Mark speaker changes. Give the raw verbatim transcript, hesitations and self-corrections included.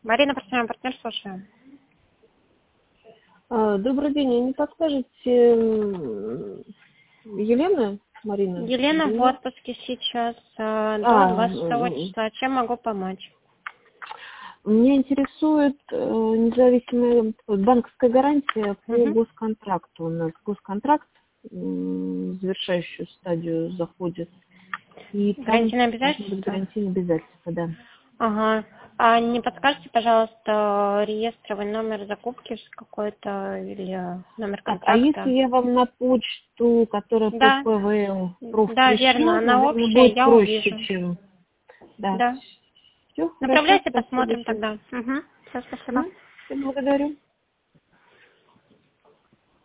Speaker 1: Марина, профессиональный партнер, слушаю.
Speaker 2: А, Добрый день, а не подскажете, м, Елена, Марина?
Speaker 1: Елена в
Speaker 2: Елена?
Speaker 1: отпуске сейчас э, до
Speaker 2: А,
Speaker 1: двадцать шестого
Speaker 2: м,
Speaker 1: числа. Чем могу помочь?
Speaker 2: Меня интересует э, независимая банковская гарантия по
Speaker 1: Угу.
Speaker 2: госконтракту. У нас госконтракт м, в завершающую стадию заходит. И там
Speaker 1: Гарантийное
Speaker 2: должны быть
Speaker 1: обязательство?
Speaker 2: гарантийные обязательства, да.
Speaker 1: Ага. А не подскажете, пожалуйста, реестровый номер закупки какой-то или номер
Speaker 2: Так, а если
Speaker 1: контракта?
Speaker 2: я вам на почту, которая по
Speaker 1: Да,
Speaker 2: ПВЛ, проф
Speaker 1: да, верно,
Speaker 2: пришлю,
Speaker 1: она
Speaker 2: наверное,
Speaker 1: общая,
Speaker 2: будет
Speaker 1: я
Speaker 2: проще,
Speaker 1: увижу.
Speaker 2: чем... Да.
Speaker 1: Да.
Speaker 2: Все хорошо,
Speaker 1: Направляйте,
Speaker 2: спасибо
Speaker 1: посмотрим
Speaker 2: большое.
Speaker 1: тогда. Угу. Все, спасибо.
Speaker 2: М, Всё, благодарю.